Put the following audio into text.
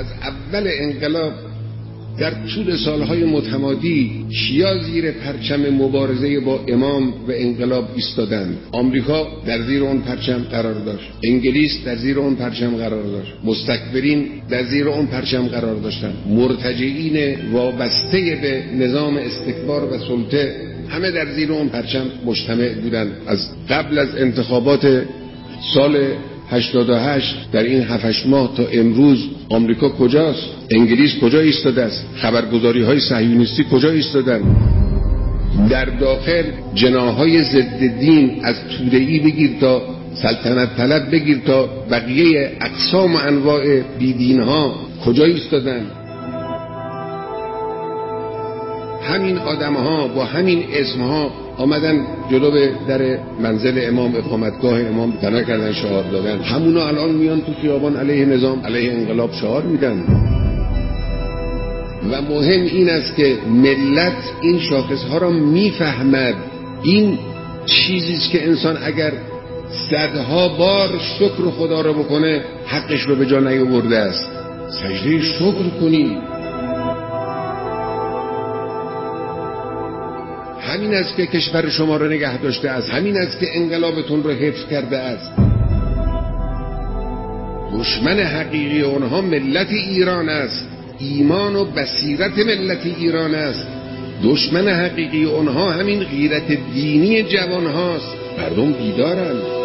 از اول انقلاب در طول سالهای متمادی شیعه زیر پرچم مبارزه با امام و انقلاب ایستادند. آمریکا در زیر اون پرچم قرار داشت، انگلیس در زیر اون پرچم قرار داشت، مستکبرین در زیر اون پرچم قرار داشتند، مرتجعین وابسته به نظام استکبار و سلطه همه در زیر اون پرچم مجتمع بودند. از قبل از انتخابات سال 88 در این 7-8 ماه تا امروز آمریکا کجاست؟ انگلیس کجا ایستاده است؟ خبرگزاری های صهیونیستی کجا ایستادن؟ در داخل جناحهای ضد دین از توده‌ای بگیر تا سلطنت طلب بگیر تا بقیه اقسام و انواع بیدین ها کجا ایستادن؟ همین آدم ها با همین اسم ها آمدن جلو به در منزل امام، اقامتگاه امام تنه کردن، شعار دادن. همونا الان میان تو خیابان علیه نظام، علیه انقلاب شعار میدن. و مهم این است که ملت این شاخص ها را میفهمد. این چیزیست که انسان اگر صدها بار شکر خدا را بکنه حقش رو به جا نیاورده است. سجده شکر کنید. همین است که کشور شما را نگه داشته است، همین است که انقلابتون را حفظ کرده است. دشمن حقیقی اونها ملت ایران است، ایمان و بصیرت ملت ایران است. دشمن حقیقی اونها همین غیرت دینی جوان هاست. مردم بیدارند.